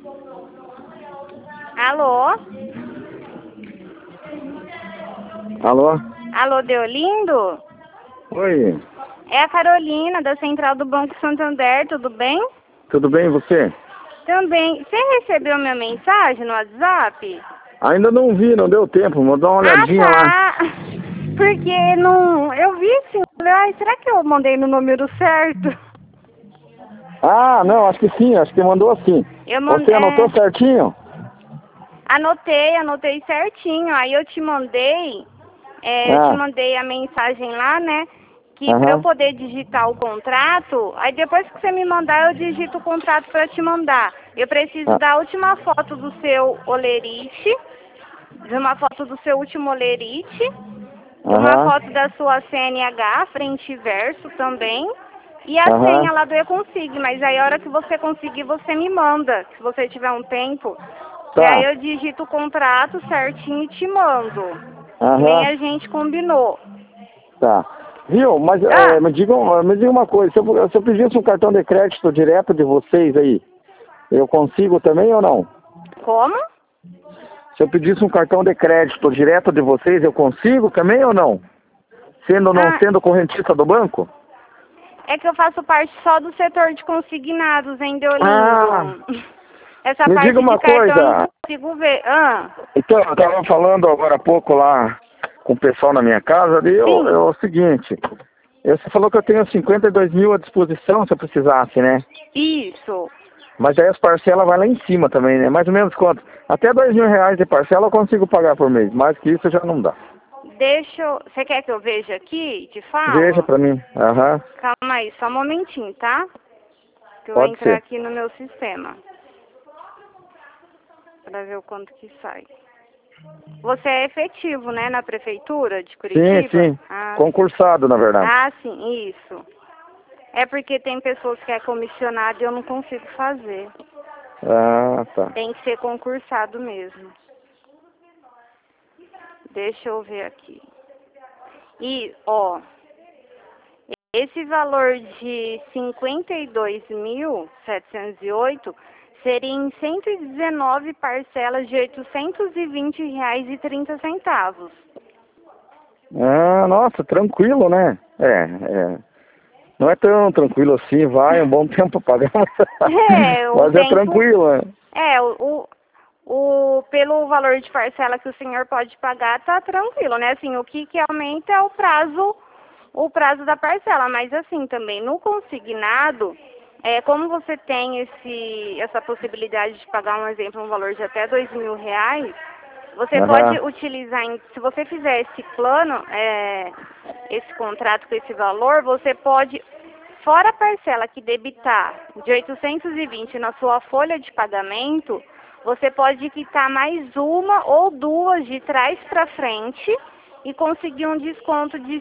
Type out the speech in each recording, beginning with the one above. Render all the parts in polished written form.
Alô? Alô? Alô, Deolindo? Oi, É a Carolina, da Central do Banco Santander, tudo bem? tudo bem e você? Também. Você recebeu minha mensagem no WhatsApp? Ainda não vi, não deu tempo, vou dar uma Ah, olhadinha lá. tá. Porque não... Eu vi sim. Ai, será que eu mandei no número certo? Ah, não, acho que sim, acho que mandou assim. Eu Você anotou certinho? anotei certinho. Aí eu te Ah, mandei a mensagem lá, né? Que para eu aham, poder digitar o contrato, aí depois que você me mandar, eu digito o contrato para te mandar. Eu preciso ah, da última foto do seu olerite, de uma foto do seu último olerite, uma aham, foto da sua CNH, frente e verso também, e a aham, senha lá do E-Consig, mas aí a hora que você conseguir, você me manda, se você tiver um tempo, que aí tá, eu digito o contrato certinho e te mando, que nem aham, a gente combinou. tá. Viu, mas Ah, me diga uma coisa, se eu pedisse um cartão de crédito direto de vocês aí, eu consigo também ou não? como? Se eu pedisse um cartão de crédito direto de vocês, eu consigo também ou não? Sendo não Ah, sendo correntista do banco? é que eu faço parte só do setor de consignados, hein, Ah, Deolindo? Essa me diga parte de uma cartão eu não coisa. consigo ver. Ah, Então, eu estava falando agora há pouco lá com o pessoal na minha casa, é sim, o seguinte, você falou que eu tenho 52 mil à disposição se eu precisasse, né? isso. Mas aí as parcelas vai lá em cima também, né? Mais ou menos quanto? Até 2 mil reais de parcela eu consigo pagar por mês, mais que isso já não dá. Deixa eu... Você quer que eu veja aqui e te Veja falo? pra mim. Aham, Calma aí, só um momentinho, tá? Que eu vou pode entrar ser. aqui no meu sistema. Pra ver o quanto que sai. Você é efetivo, né, na prefeitura de Sim, Curitiba? sim. Ah, sim. Concursado, na verdade. Ah, sim, isso. É porque tem pessoas que é comissionado e eu não consigo fazer. Ah, tá. Tem que ser concursado mesmo. Deixa eu ver aqui. E, ó, esse valor de 52.708 seria em 119 parcelas de R$ 820,30. Ah, nossa, tranquilo, né? É. Não é tão tranquilo assim, vai um bom tempo pagar, É, o mas é tempo... tranquilo, né? É, pelo valor de parcela que o senhor pode pagar, tá tranquilo, né? Assim, o que aumenta é o prazo da parcela, mas assim, também no consignado, como você tem essa possibilidade de pagar, um exemplo, um valor de até R$ 2.000, você pode Aham. utilizar, se você fizer esse plano, esse contrato com esse valor, você pode, fora a parcela que debitar de 820 na sua folha de pagamento, você pode quitar mais uma ou duas de trás para frente e conseguir um desconto de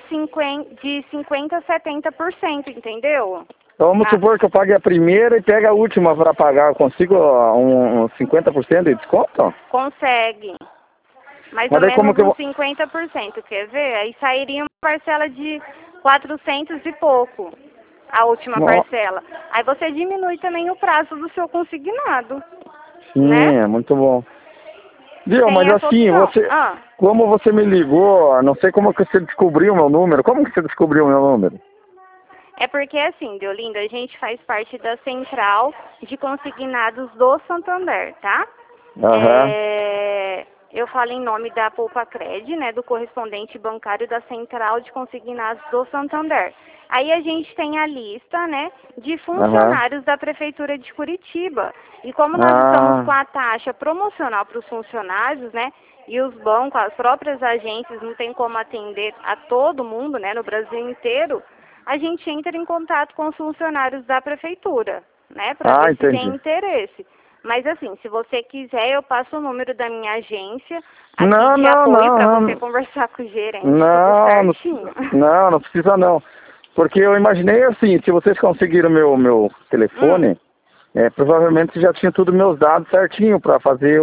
50 a 70%, entendeu? Então vamos Ah, supor que eu pague a primeira e pegue a última para pagar. Eu consigo um 50% de desconto? consegue. Mais ou Mas daí como menos que eu uns vou... 50%, quer ver? Aí sairia uma parcela de 400 e pouco, a última Nó- parcela. Aí você diminui também o prazo do seu consignado, Sim, né? é muito bom. Viu, Tem mas essa assim, opção. Ah, como você me ligou, não sei como que você descobriu o meu número. Como que você descobriu o meu número? é porque assim, Deolinda, a gente faz parte da central de consignados do Santander, tá? Aham, Eu falo em nome da Poupa Cred, né, do correspondente bancário da Central de Consignados do Santander. Aí a gente tem a lista, né, de aham. funcionários da Prefeitura de Curitiba. E como nós estamos com Ah, a taxa promocional para os funcionários, né, e os bancos, as próprias agências não tem como atender a todo mundo, né, no Brasil inteiro, a gente entra em contato com os funcionários da Prefeitura, né, para ver se tem entendi. interesse. Mas assim, se você quiser, eu passo o número da minha agência aqui Não, de não, apoio não, para você não. conversar com o gerente, tudo Não, certinho. não precisa não. Porque eu imaginei assim, se vocês conseguiram meu Hum. telefone, provavelmente já tinha tudo meus dados certinho para fazer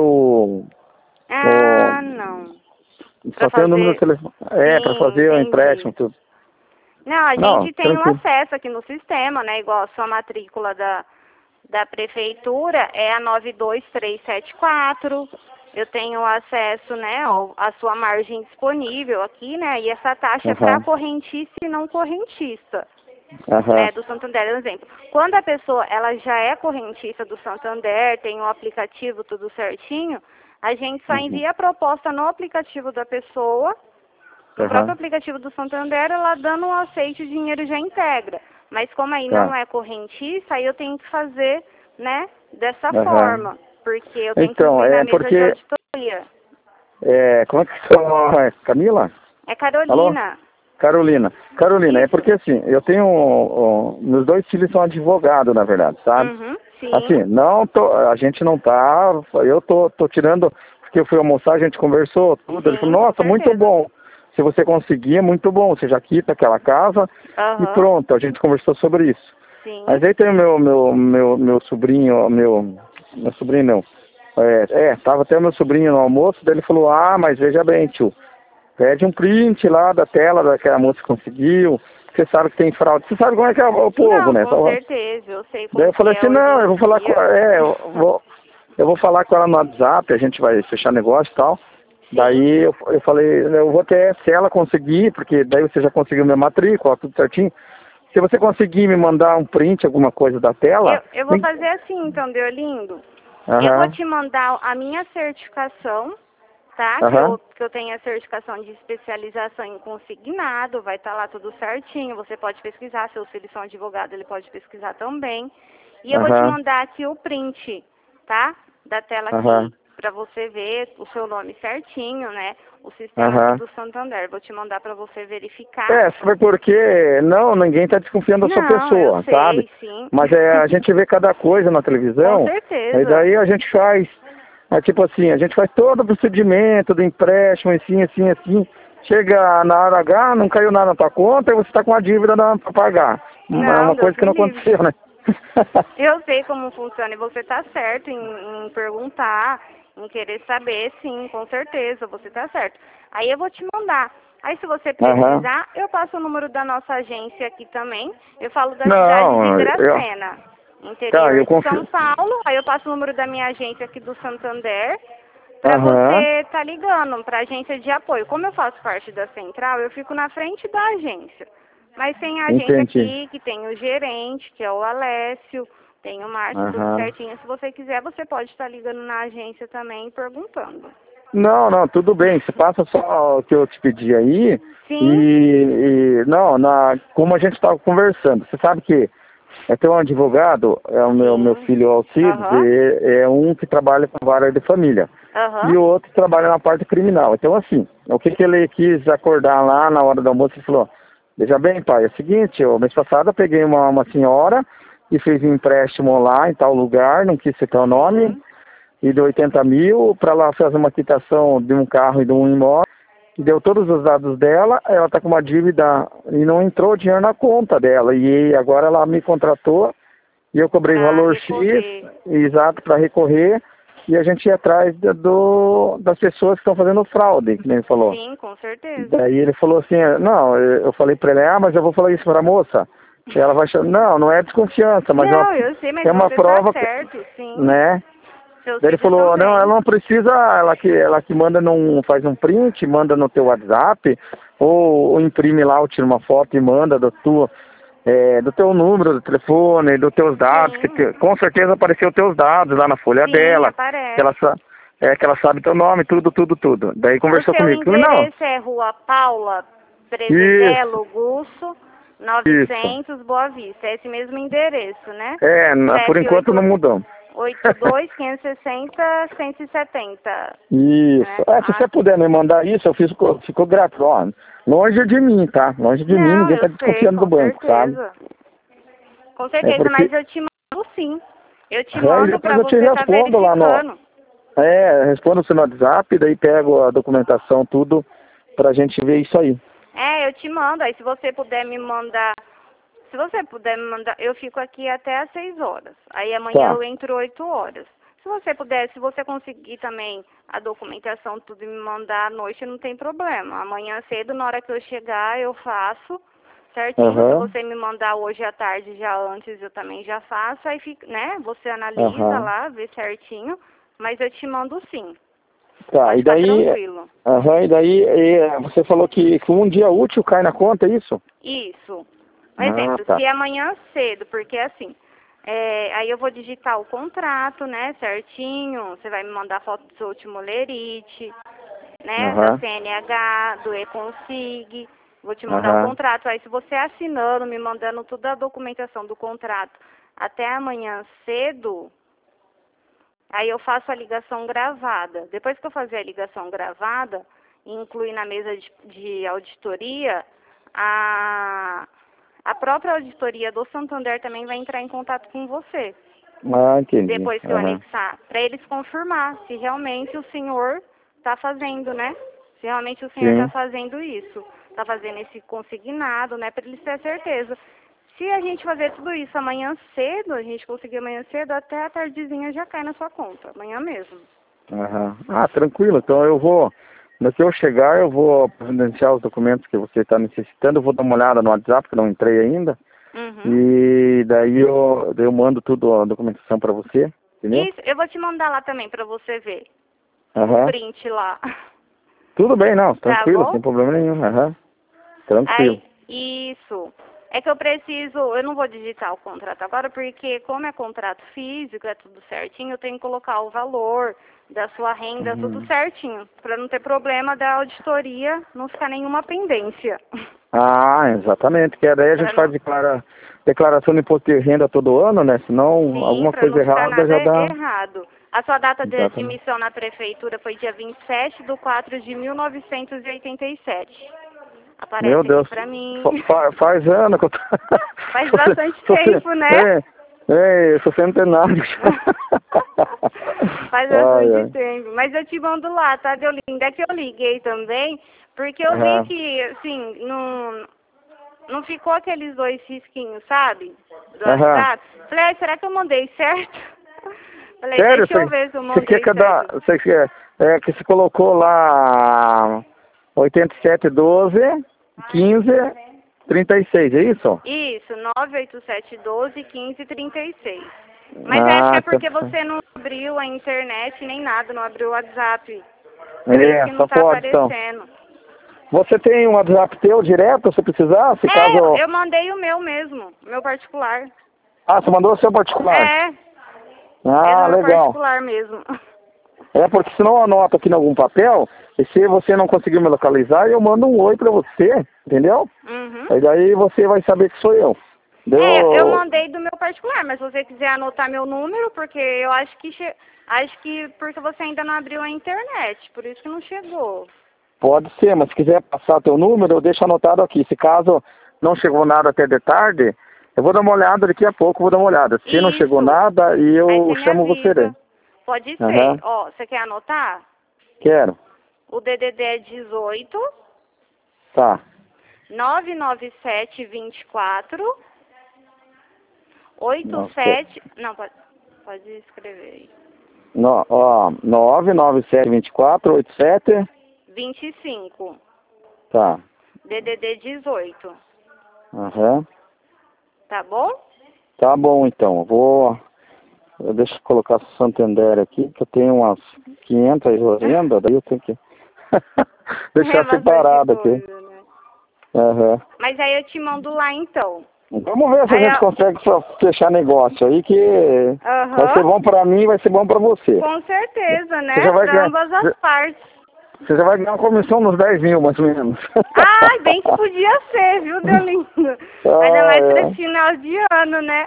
o. Ah, não. Para Só tem o número do fazer. telefone. Para Sim, fazer o entendi. empréstimo, tudo. Não, a Não, gente tem um tranquilo. acesso aqui no sistema, né? Igual a sua matrícula da prefeitura é a 92374. Eu tenho acesso, né, à sua margem disponível aqui, né, e essa taxa é para correntista e não correntista, né, do Santander, por exemplo. Quando a pessoa, ela já é correntista do Santander, tem o aplicativo tudo certinho, a gente só envia a proposta no aplicativo da pessoa, no próprio aplicativo do Santander, ela dando um aceite, o dinheiro já integra. Mas como aí não é correntista, aí eu tenho que fazer, né, dessa forma. Porque eu tenho que incluir na mesa de auditoria. Como é que você chama? É Camila? É Carolina. Alô? Carolina. Carolina, é porque assim, eu tenho... meus 2 filhos são advogados, na verdade, sabe? Sim. Assim, a gente não tá... Eu tô tirando... Porque eu fui almoçar, a gente conversou, tudo. Sim, ele falou, nossa, muito bom. Se você conseguir, é muito bom. Você já quita aquela casa e pronto. A gente conversou sobre isso. Sim. Mas aí tem o meu sobrinho, meu sobrinho não. Tava até o meu sobrinho no almoço, daí ele falou, mas veja bem, tio, pede um print lá da tela daquela moça que conseguiu, você sabe que tem fraude, você sabe como é que é o povo, não, né? Com certeza, eu sei como daí eu falei assim, não, eu vou falar com eu vou falar com ela no WhatsApp, a gente vai fechar negócio e tal. Sim. Daí eu falei, eu vou até, se ela conseguir, porque daí você já conseguiu minha matrícula, tudo certinho. Se você conseguir me mandar um print, alguma coisa da tela... Eu vou fazer assim, então, Deolindo. Eu vou te mandar a minha certificação, tá? Que eu tenho a certificação de especialização em consignado, vai estar lá tudo certinho. Você pode pesquisar, seus filhos são advogados, ele pode pesquisar também. E eu vou te mandar aqui o print, tá? Da tela aqui, para você ver o seu nome certinho, né? O sistema aqui do Santander. Vou te mandar para você verificar. Sabe por quê? Não, ninguém está desconfiando da sua pessoa, eu sei, sabe? Sim. Mas a gente vê cada coisa na televisão. Com certeza. E daí a gente faz, tipo assim, a gente faz todo o procedimento do empréstimo, assim. Chega na hora H, não caiu nada na tua conta e você está com uma dívida para pagar. É uma coisa que não aconteceu, né? Eu sei como funciona e você tá certo em perguntar, em querer saber, sim, com certeza, você tá certo. Aí eu vou te mandar. Aí se você precisar, eu passo o número da nossa agência aqui também. Eu falo da cidade de Dracena, interior de São Paulo. Aí eu passo o número da minha agência aqui do Santander para você tá ligando para a agência de apoio. Como eu faço parte da central, eu fico na frente da agência. Mas tem a gente aqui que tem o gerente, que é o Alessio, tem o Márcio, tudo certinho. Se você quiser, você pode estar ligando na agência também e perguntando. Não, tudo bem. Você passa só o que eu te pedi aí. Sim. Como a gente estava conversando, você sabe que tem um advogado, é o meu filho Alcides, é um que trabalha com vara de família. E o outro trabalha na parte criminal. Então, assim, o que ele quis acordar lá na hora do almoço, ele falou... Veja bem, pai, é o seguinte, o mês passado eu peguei uma senhora e fez um empréstimo lá em tal lugar, não quis citar o nome, e deu 80 mil para ela fazer uma quitação de um carro e de um imóvel, e deu todos os dados dela, ela está com uma dívida e não entrou dinheiro na conta dela, e agora ela me contratou e eu cobrei valor X, exato, para recorrer, e a gente ia atrás das pessoas que estão fazendo fraude, que nem ele falou. Sim, com certeza. Daí ele falou assim, não, eu falei pra ele, mas eu vou falar isso pra moça. E ela vai achar, não é desconfiança, mas eu sei, mas é uma prova, tá certo, sim. né? Daí ele falou, não, ela não precisa, ela que manda, faz um print, manda no teu WhatsApp, ou imprime lá, ou tira uma foto e manda do teu número do telefone, dos teus dados, que com certeza apareceu teus dados lá na folha dela. Aparece. Que ela sabe teu nome, tudo. Daí conversou comigo. O seu endereço é Rua Paula Prevedelo Gusso, 900, Boa Vista. É esse mesmo endereço, né? Por enquanto não mudou. 82-560-170. Isso. Se você puder me mandar isso, eu fico grato. Ó, longe de mim, tá? Longe de mim, ninguém tá desconfiando do banco, sabe? Com certeza, mas eu te mando sim. Eu te mando pra você estar verificando. Lá respondo você no WhatsApp, daí pego a documentação, tudo, pra gente ver isso aí. Eu te mando. Aí se você puder me mandar... eu fico aqui até às 6 horas. Aí amanhã eu entro 8 horas. Se você conseguir também a documentação, tudo e me mandar à noite, não tem problema. Amanhã cedo, na hora que eu chegar, eu faço certinho. Se você me mandar hoje à tarde, já antes, eu também já faço. Aí, fica, né, você analisa lá, vê certinho. Mas eu te mando sim. Tá, pode e daí... tranquilo. E daí você falou que com um dia útil cai na conta, é isso? Isso. Um exemplo, se amanhã cedo, porque assim... aí eu vou digitar o contrato, né, certinho. Você vai me mandar foto do seu último lerite, né, da CNH, do E-Consig. Vou te mandar o contrato. Aí se você assinando, me mandando toda a documentação do contrato até amanhã cedo, aí eu faço a ligação gravada. Depois que eu fazer a ligação gravada, incluir na mesa de auditoria, a própria auditoria do Santander também vai entrar em contato com você. Entendi. Depois que eu anexar, para eles confirmar se realmente o senhor está fazendo, né? Se realmente o senhor está fazendo isso. Está fazendo esse consignado, né? Para eles terem certeza. Se a gente fazer tudo isso amanhã cedo, a gente conseguir amanhã cedo, até a tardezinha já cai na sua conta. Amanhã mesmo. Tranquilo. Então eu vou... No que eu chegar, eu vou providenciar os documentos que você está necessitando. Eu vou dar uma olhada no WhatsApp, que eu não entrei ainda. E daí eu mando tudo, a documentação para você, entendeu? Isso, eu vou te mandar lá também para você ver. O print lá. Tudo bem, não, tranquilo, tá, sem problema nenhum. Tranquilo. Aí, isso. É que eu preciso, eu não vou digitar o contrato agora, porque como é contrato físico, é tudo certinho, eu tenho que colocar o valor da sua renda, tudo certinho, para não ter problema da auditoria, não ficar nenhuma pendência. Exatamente, que daí a gente faz declaração de imposto de renda todo ano, né? Senão alguma coisa errada já dá... errado. A sua data de admissão na prefeitura foi dia 27/4/1987. Aparece Meu Deus, pra mim. faz ano que eu tô... Faz bastante tempo, né? Eu sou centenário. Faz bastante tempo. Mas eu te mando lá, tá, Deolinda? É que eu liguei também, porque eu vi que, assim, não ficou aqueles 2 risquinhos, sabe? Do WhatsApp. Falei, será que eu mandei certo? Falei, sério? deixa eu ver se eu mandei certo. Que você colocou lá 8712-1536, é isso? Isso, 98712-1536. Mas acho que é porque você não abriu a internet nem nada, não abriu o WhatsApp. Por isso que não tá aparecendo. Então. Você tem um WhatsApp teu direto, se precisar? Caso... eu mandei o meu mesmo, meu particular. Você mandou o seu particular? Legal. Particular mesmo. Porque senão eu anoto aqui em algum papel, e se você não conseguir me localizar, eu mando um oi pra você, entendeu? E daí você vai saber que sou eu. Eu mandei do meu particular, mas se você quiser anotar meu número, porque eu acho que porque você ainda não abriu a internet, por isso que não chegou. Pode ser, mas se quiser passar teu número, eu deixo anotado aqui. Se caso não chegou nada até de tarde, eu vou dar uma olhada daqui a pouco, vou dar uma olhada. Se não chegou nada, e eu chamo você daí. Pode ser. Você quer anotar? Quero. O DDD é 18. Tá. 99724 87... Não, pode escrever aí. 99724 87... 25. Tá. DDD 18. Tá bom? Tá bom, então. Deixa eu colocar Santander aqui, que eu tenho umas 500 vendas, daí eu tenho que deixar separado aqui. Né? Mas aí eu te mando lá, então. Vamos ver se a gente consegue fechar negócio aí, que vai ser bom pra mim e vai ser bom pra você. Com certeza, né? Pra ambas as partes. Você já vai ganhar uma comissão nos 10 mil, mais ou menos. Bem que podia ser, viu, Deolindo? Ainda mais pra esse final de ano, né?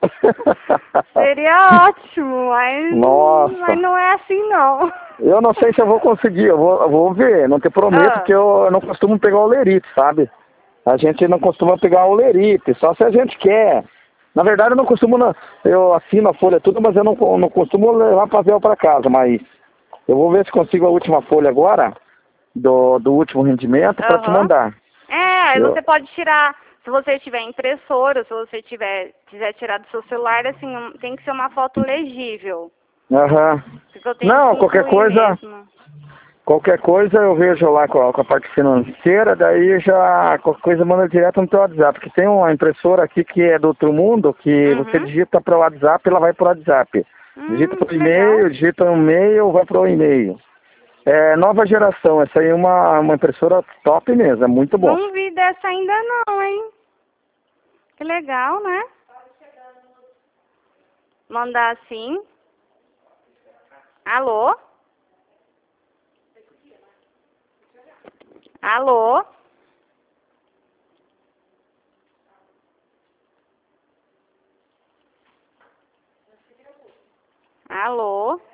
Seria ótimo, mas não é assim, não. Eu não sei se eu vou conseguir, eu vou ver. Não te prometo que eu não costumo pegar o lerite, sabe? A gente não costuma pegar o lerite, só se a gente quer. Na verdade, eu não costumo... Eu assino a folha tudo, mas eu não costumo levar papel pra casa, mas... Eu vou ver se consigo a última folha agora, do último rendimento, para te mandar. Você pode tirar, se você tiver impressora, se você quiser tirar do seu celular, assim, tem que ser uma foto legível. Não, qualquer coisa... Qualquer coisa eu vejo lá com a parte financeira, daí já qualquer coisa manda direto no teu WhatsApp. Porque tem uma impressora aqui que é do outro mundo, que você digita para o WhatsApp, ela vai para o WhatsApp. Digita para o e-mail, digita um e-mail, vai para o e-mail. É nova geração, essa aí é uma impressora top mesmo, é muito bom. Não vi dessa ainda não, hein? Que legal, né? Mandar assim. Alô? Alô? Alô?